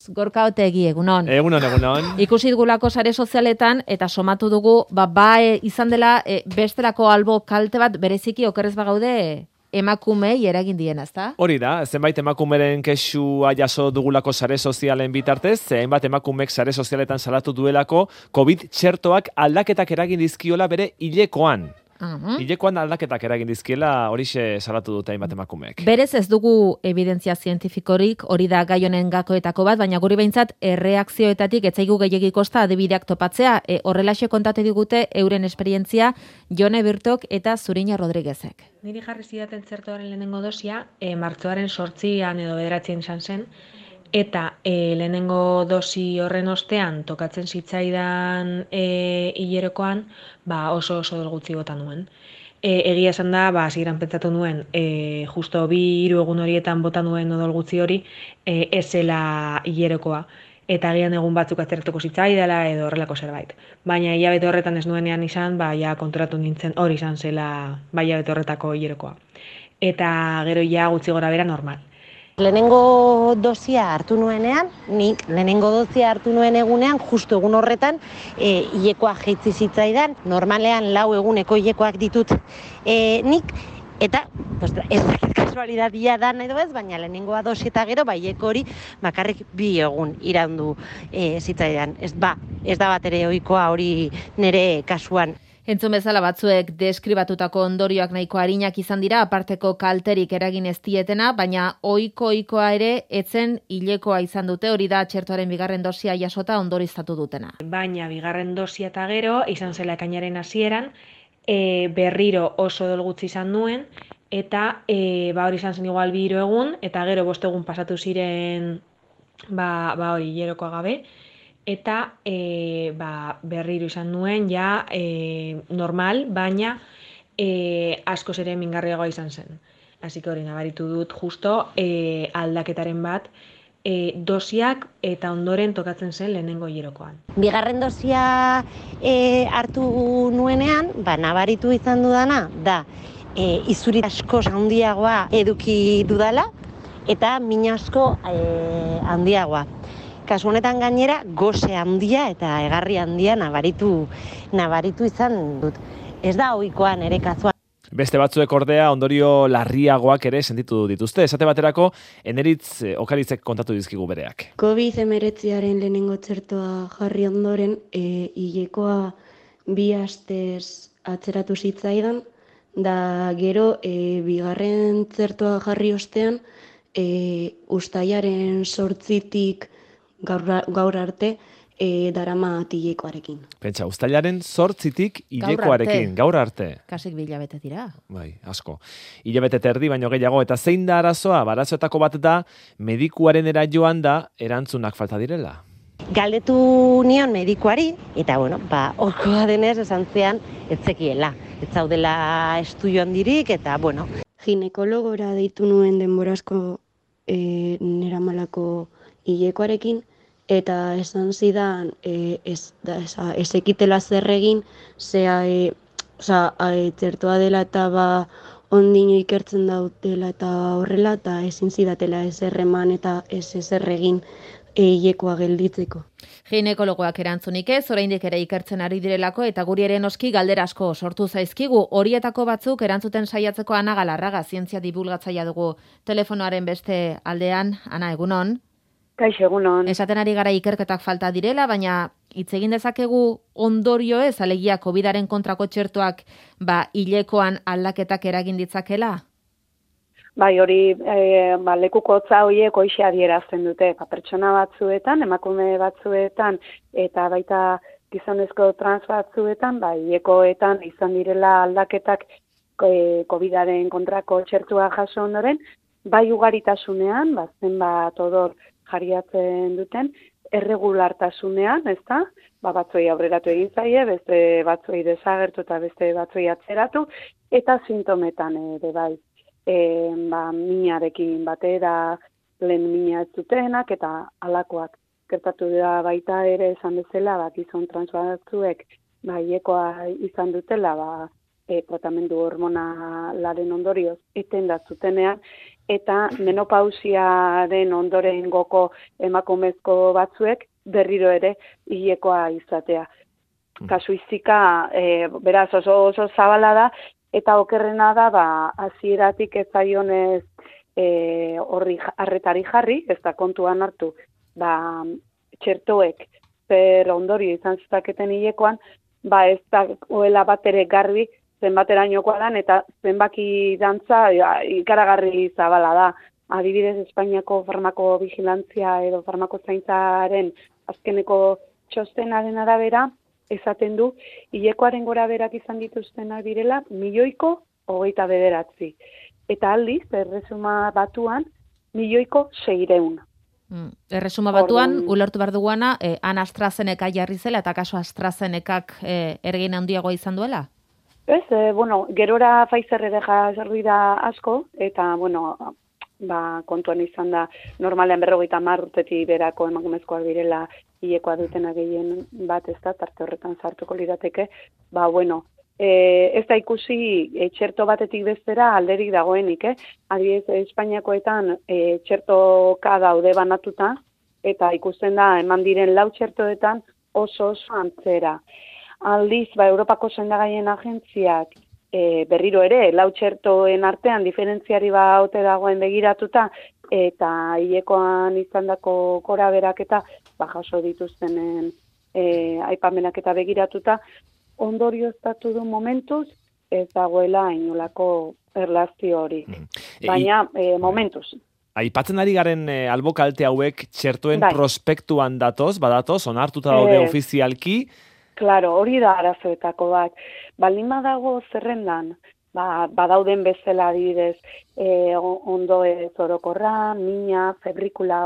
Gorka Otegi, egunon. Egunon. Ikusi dugulako sare sozialetan eta somatu dugu, izan dela bestelako albo kalte bat bereziki okerrez bagaude emakumei eragin diena, ezta? Hori da, zenbait emakumeren kexua jaso dugulako sare sozialen bitartez, zenbait emakumek sare sozialetan salatu duelako COVID txertoak aldaketak eragin dizkiola bere hilekoan. Hilekoan aldaketak eragin dizkiela horixe salatu dute hainbat emakumeek. Berez ez dugu evidentzia zientifikorik, hori da gai honen gakoetako bat, baina guri behintzat erreakzioetatik etzaigu gehiegi kosta adibideak topatzea. Horrelaxe kontate digute euren esperientzia Jone Birtok eta Zuriña Rodriguezek. Niri jarri zidaten txertoaren lehenengo dosia, martxoaren 8 edo 9 izan zen, eta lehenengo dosi horren ostean tokatzen zitzaidan hilerokoan, oso odol gutxi bota nuen. Egia esan da, hasieran pentsatu nuen, justo 2-3 egun horietan bota nuen odol gutxi hori, ez zela hilerokoa. Eta agian egun batzuk atzeratuko zitzaidala edo horrelako zerbait. Baina hilabete horretan ez nuenean izan, ja konturatu nintzen hori izan zela hilabete horretako hilerokoa. Eta gero gutxi gora bera normal. Lehenengo dosia hartu nuenean, nik lehenengo dosia hartu nuen egunean, justu egun horretan, hilekoa jaitsi zitzaidan, normalean 4 eguneko hilekoak ditut nik, eta ez dakit kasualidadia da edo ez, baina lehenengoa dosi eta gero, hileko hori bakarrik 2 egun iraundu zitzaidan. Ez da bat ere ohikoa hori nire kasuan. Entzun bezala batzuek deskribatutako ondorioak nahiko arinak izan dira, aparteko kalterik eragin ez dietena, baina ohikoa ere etzen hilekoa izan dute, hori da txertoaren 2. dosia jasota ondoriztatu dutena. Baina 2. dosia eta gero, izan zela ekainaren hasieran, berriro oso odol gutxi izan nuen, eta hori izan zen igual 2 egun, eta gero 5 egun pasatu ziren hori hilerokoa gabe, eta berriro izan nuen normal, baina askoz ere mingarriagoa izan zen. Hasiko hori nabaritu dut justo aldaketaren bat dosiak eta ondoren tokatzen zen lehenengo hilerokoan. 2. dosia hartu nuenean, nabaritu izan dudana, da izuri askoz handiagoa eduki dudala eta min asko handiagoa. Kasu honetan gainera, gose handia eta egarri handia nabaritu izan dut. Ez da ohikoa nire kasuan. Beste batzuek ordea ondorio larriagoak ere sentitu dituzte. Esate baterako, Eneritz Okaritzek kontatu dizkigu bereak. COVID-19 lehenengo txertoa jarri ondoren, hilekoa 2 astez atzeratu zitzaidan, da gero 2. txertoa jarri ostean, uztailaren 8tik gaur arte darama hilekoarekin. Pentsa, uztailaren 8tik hilekoarekin, gaur arte. Kasik 2 hilabete dira. Bai, asko. Hilabete terdi baino gehiago, eta zein da arazoa? Arazoetako bat da, medikuaren joan da, erantzunak falta direla. Galdetu nion medikuari, eta ohikoa denez esan zean ez zekiela. Ez zaudela estudio handirik, eta Ginekologora deitu nuen denborazko neramalako hilekoarekin, eta esan zidan ez ekitela zer egin, txertoa dela eta ondino ikertzen daudela eta horrela, eta ezin zidatela ez erreman eta ez egin hilekoa gelditzeko. Ginekologoak erantzunik ez, oraindik ere ikertzen ari direlako eta guri ere noski galdera asko sortu zaizkigu. Horietako batzuk erantzuten saiatzeko Ana Galarraga, zientzia dibulgatzailea dugu telefonoaren beste aldean. Ana, egunon. Kaixo, egunon. Esaten ari gara ikerketak falta direla, baina hitz egin dezakegu ondorio ez, alegia COVID-aren kontrako txertoak hilekoan aldaketak eragin ditzakela? Bai, hori lekukotza horiek hoxe adierazten dute. Pertsona batzuetan, emakume batzuetan, eta baita gizonezko trans batzuetan, hilekoetan izan direla aldaketak COVID-aren kontrako txertua jaso ondoren, bai ugaritasunean, zenbat odol jariatzen duten, erregulartasunean, ezta? Batzuei aurreratu egin zaie, beste batzuei desagertu eta beste batzuei atzeratu, eta sintometan ere bai. Minarekin batera lehen mina ez zutenak eta alakoak. Gertatu da baita ere esan bezala, gizon trans batzuek hilekoa izan dutela, tratamendu hormonalaren ondorioz etenda zutenean, eta menopausiaren ondorengoko emakumezko batzuek berriro ere hilekoa izatea. Kasuistika, beraz oso zabala da, eta okerrena da, hasieratik ez zaionez horri arretari jarri, ez da kontuan hartu, txertoek zer ondorio izan zezaketen hilekoan, ez da oela bat ere garbi zenbaterainokoa dan, eta zenbaki dantza ikaragarri zabala da. Adibidez, Espainiako farmakovigilantzia edo farmakozaintzaren azkeneko txostenaren arabera, esaten du, hilekoaren gora berak izan dituztenak direla, 1.029.000. Eta aldiz, erresuma batuan, 1.600.000. Erresuma batuan, ulertu behar duguana, han AstraZeneca jarri zela, eta kaso AstraZenecak ergin handiagoa izan duela? Ez, gerora Pfizer ere jarri da asko, eta, kontuan izan da, normalean 50 urtetik berako emakumezkoak direla hilekoa dutena gehien bat, ez da, tarte horretan sartuko lirateke, ez da ikusi txerto batetik bestera alderik dagoenik, Adibidez, Espainiakoetan txertoka daude banatuta, eta ikusten da, eman diren 4 txertoetan oso antzera. Aldiz, Europako sendagaien agentziak berriro ere, 4 txertoen artean diferentziari ote dagoen begiratuta, eta hilekoan izandako gorabeherak eta jaso dituztenen aipamenak eta begiratuta, ondorioztatu du momentuz, ez dagoela inolako erlazio hori. Baina, momentuz. Aipatzen ari garen albokalte hauek txertoen prospektuan badatoz, onartuta daude ofizialki. Claro, hori da arazoetako bat. Baldin badago zerrendan, badauden bezala adibidez, ondo orokorra, mina, febrikula,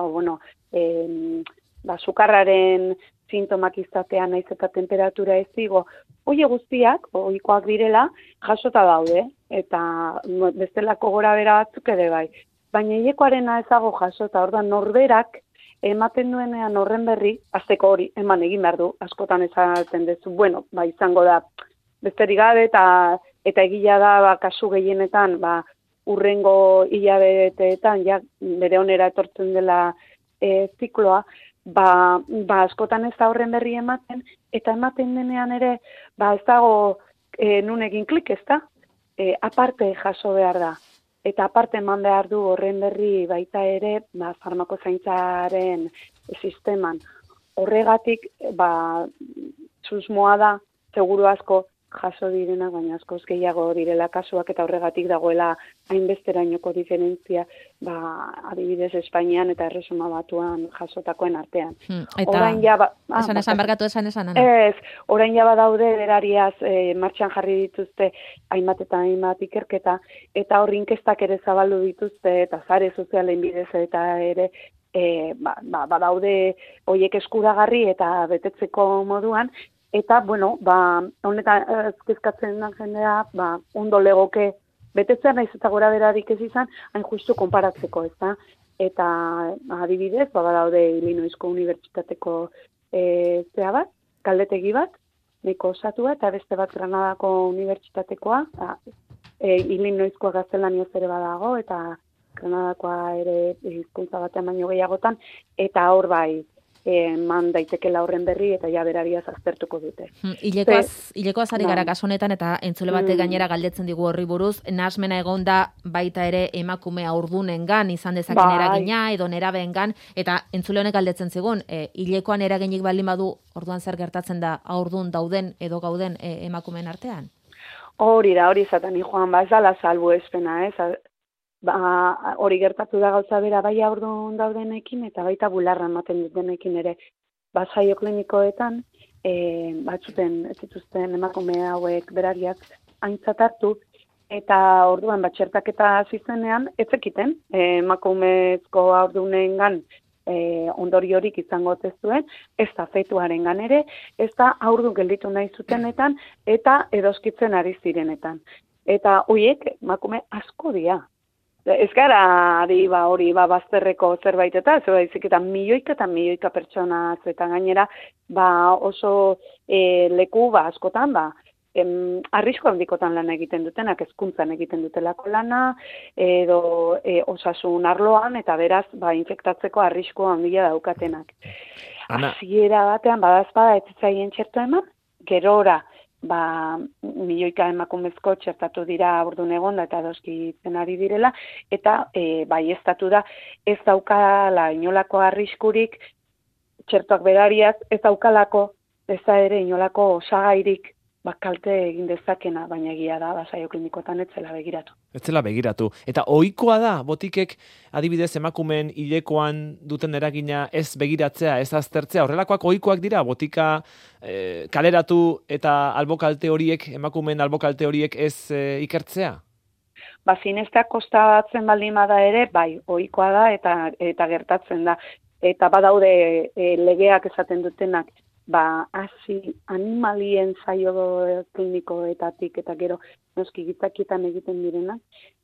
sukarraren sintomak izatea naiz eta temperatura ez digo, hori guztiak, ohikoak direla, jasota daude, eta bestelako gorabehera batzuk ere bai. Baina hilekoarena ez dago jasota, orduan norberak ematen duenean horren berri, azteko hori, eman egin behar du, askotan esaten dezu, izango da, besterik gabe eta egila da, kasu gehienetan, urrengo hilabeteetan, bere onera etortzen dela zikloa, askotan ez da horren berri ematen, eta ematen denean ere, ez dago nun egin klik, ez da? Aparte jaso behar da. Eta aparte eman behar du horren berri baita ere, farmakozaintzaren sisteman. Horregatik, susmoa da, seguru asko jaso direna, baina askoz gehiago direla kasuak, eta horregatik dagoela hainbesterainoko diferentzia, adibidez Espainian eta Erresuma Batuan jasotakoen artean. Esan, barkatu esan. Ez, orain jaba daude berariaz martxan jarri dituzte hainbat eta hainbat ikerketa, eta hor inkestak ere zabaldu dituzte, eta sare sozialen bidez eta ere, badaude horiek eskuragarri eta betetzeko moduan, eta, honetan kezkatzen den jendea, ondo legoke betetzea naiz eta gora berarik ez izan, hain justu konparatzeko, ez da? Eta adibidez, badaude Illinoisko Unibertsitateko galdetegi bat, nahiko osatua, eta beste bat Granadako Unibertsitatekoa, Illinoiskoa gaztelaniaz ere badago, eta Granadakoa ere hizkuntza batean baino gehiagotan, eta hor eman daitekela horren berri eta berariaz aztertuko dute. Hilekoaz ari gara kasu honetan eta entzule batek gainera galdetzen digu horri buruz, nahasmena egonda baita ere emakume haurdunengan izan dezaken eragina edo nerabeengan, eta entzule honek galdetzen zigun, hilekoan eraginik baldin badu, orduan zer gertatzen da haurdun dauden edo gauden emakumeen artean? Hori izaten joan, ez dala salbuespena, ez? Hori gertatu da gauza bera bai haurdun daudenekin eta baita bularra ematen dutenekin ere. Saio klinikoetan batzuten ez zituzten emakume hauek berariak aintzat hartu eta orduan txertaketa hasi zenean ez zekiten emakumezko haurdunengan ondoriorik izango ote zuen, ez da fetuarengan ere, ez da haurdun gelditu nahi zutenetan eta edoskitzen ari zirenetan. Eta horiek emakume asko dira. Ez gara hori bazterreko zerbait eta baizik eta milioika pertsona eta gainera oso leku askotan arrisku handikotan lan egiten dutenak, hezkuntzan egiten dutelako lana, edo osasun arloan, eta beraz, infektatzeko arrisku handia daukatenak. Hasiera batean, badazpada, ez zitzaien txerto eman, gerora, milioika emakumezko txertatu dira ordun egonda eta doskitzen ari direla, eta baieztatu da ez daukala inolako arriskurik, txertoak berariaz ez daukalako, ez da ere inolako osagairik kalte egin dezakena, baina egia da, saio klinikotan ez zela begiratu. Ez zela begiratu. Eta ohikoa da, botikek adibidez emakumeen hilekoan duten eragina ez begiratzea, ez aztertzea, horrelakoak ohikoak dira, botika kaleratu eta albokalte horiek, emakumeen albokalte horiek ez ikertzea? Zinezta kostatzen baldin bada ere, ohikoa da eta gertatzen da. Eta badaude legeak esaten dutenak, hasi animalien saio klinikoetatik eta gero noski gitzakietan egiten direnak,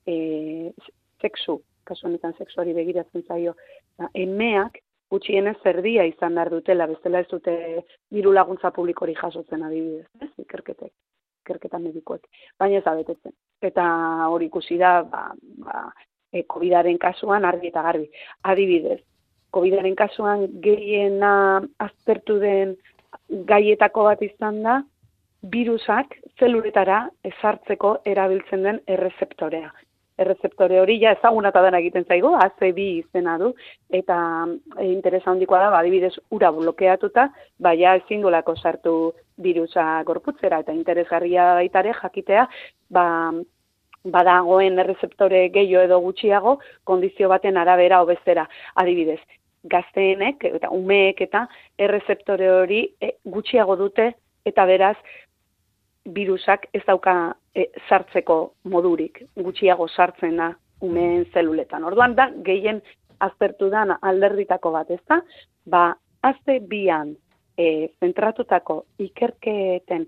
kasu honetan sexuari begiratzen zaio, emeak gutxienez erdia izan behar dutela, bestela ez dute diru laguntza publikori jasotzen adibidez, ikerketa medikoek, baina ez da betetzen. Eta hori ikusi da, COVID-aren kasuan argi eta garbi. Adibidez, COVID-aren kasuan gehiena aztertu den gaietako bat izan da, virusak zeluletara ezartzeko erabiltzen den errezeptorea. Errezeptore hori ezaguna eta dena egiten zaigo, AC2 izena du, eta interesa handikoa da, adibidez, ura blokeatuta, ezin duelako sartu virusa gorputzera, eta interesgarria baitare jakitea, badagoen errezeptore gehiago edo gutxiago, kondizio baten arabera hobezera, adibidez. Gazteenek eta umeek eta errezeptore hori gutxiago dute eta beraz virusak ez dauka sartzeko modurik, gutxiago sartzen da umeen zeluletan. Orduan da gehien aztertu dan alderditako bat, ezta? AC2an zentratutako ikerketen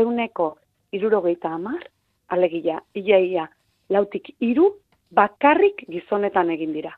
170, alegia, ia 4 bakarrik gizonetan egin dira.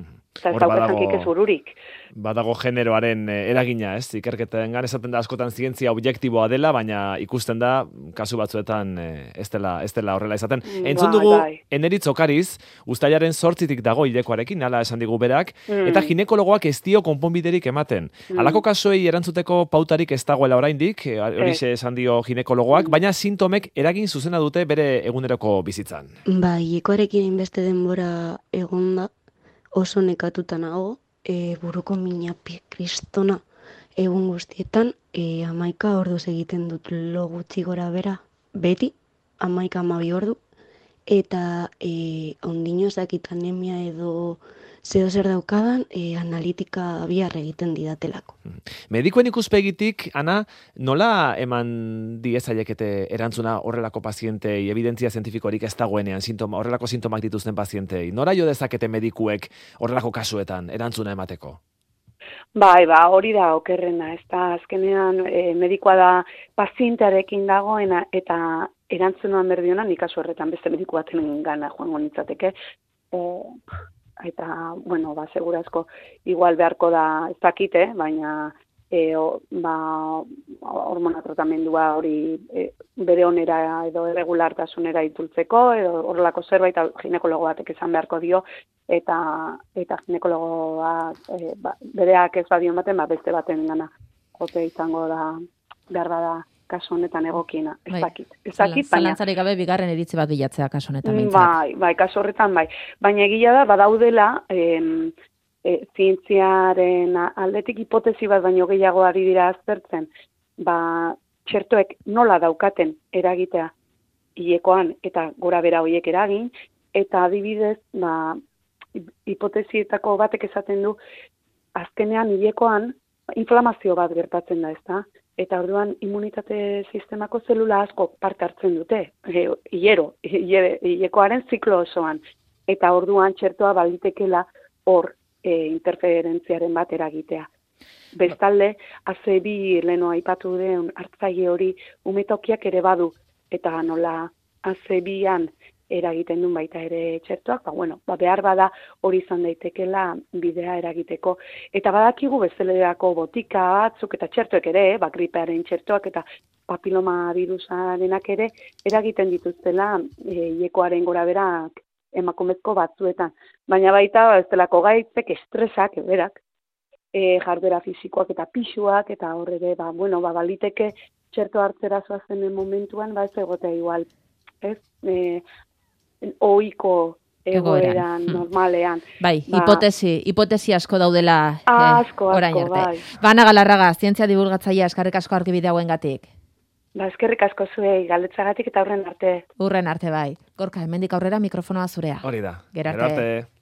Badago generoaren eragina, ez? Ikerketengan esaten da askotan zientzia objektiboa dela, baina ikusten da kasu batzuetan ez dela horrela izaten. Entzun dugu Eneritz Okariz, uztailaren 8 dago hilekoarekin, hala esan digu berak, eta ginekologoak ez dio konponbiderik ematen. Halako kasuei erantzuteko pautarik ez dagoela oraindik, horixe esan dio ginekologoak, baina sintomek eragin zuzena dute bere eguneroko bizitzan. Hilekoarekin inbeste denbora egonda, oso nekatuta nago, buruko minapi kristona egun guztietan, 11 orduz egiten dut lo gutxi gora bera, beti, 11-12 ordu, eta ondino zakit anemia edo zeo zer daukadan, analitika bihar egiten didatelako. Medikoen ikuspegitik, Ana, nola eman diezaiekete erantzuna horrelako pazientei, evidentzia zientifikorik ez dagoenean, horrelako sintomak dituzten pazientei? Nora jo dezakete medikuek horrelako kasuetan erantzuna emateko? Hori da okerrena, ez da, azkenean medikoa da pazientearekin dagoena eta erantzunan berdiona, nik kasu horretan beste mediku baten gana joango nintzateke, eta, segurazko igual beharko da ez dakite, baina hormona tratamendua hori bere onera edo irregulartasunera itzultzeko, edo horrelako zerbait ginekologo batek esan beharko dio, eta ginekologoa bereak ez badion baten, beste baten gana jote izango da behar bada kasu honetan egokiena, ez dakit. Zalantzarik gabe bigarren iritzi bat bilatzea kasu honetan. Kasu horretan baina egia da, badaudela zientziaren aldetik hipotesi bat baino gehiago ari dira aztertzen, txertoek nola daukaten eragitea hilekoan eta gora bera horiek eragin, eta adibidez, hipotesietako batek esaten du, azkenean hilekoan inflamazio bat gertatzen da, ezta? Eta orduan immunitate sistemako zelula asko parte hartzen dute, hilekoaren ziklo osoan. Eta orduan txertoa balitekela hor interferentziaren bat eragitea. Bestalde, AC2 leno aipatu den hartzaile hori umetokiak ere badu, eta nola AC2an eragiten duen baita ere txertoak, behar bada hori izan daitekela bidea eragiteko. Eta badakigu bezelerako botika batzuk eta txertoek ere, gripearen txertoak eta papiloma virusarenak ere eragiten dituztela hilekoaren goraberak emakumezko batzuetan. Baina baita ez delako gaitzek estresak, berak, jardera fisikoak eta pisuak, eta horre, baliteke txerto hartzera zoazen momentuan, ez egotea igual, ez? Ohiko egoeran, normalean. Bai, hipotesi asko daudela orain arte. Bai. Ana Galarraga, zientzia divulgatzailea, eskerrik asko argibide hauengatik. Eskerrik asko zuei, galdetzagatik eta hurren arte. Hurren arte, bai. Gorka, hemendik aurrera mikrofonoa zurea. Hori da. Gerarte.